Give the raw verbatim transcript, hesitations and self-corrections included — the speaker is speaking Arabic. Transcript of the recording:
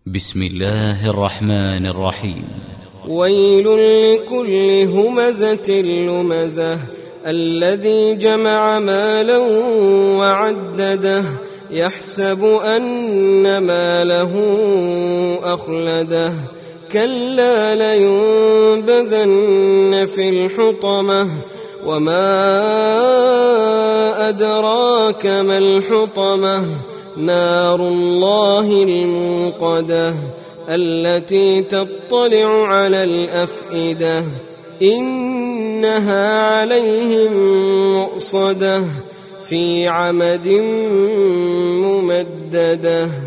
بسم الله الرحمن الرحيم. ويل لكل همزة لمزة الذي جمع مالا وعدده يحسب أن ماله أخلده كلا لينبذن في الحطمة وما أدراك ما الحطمة نار الله الموقدة التي تطلع على الأفئدة إنها عليهم مؤصدة في عمد ممددة.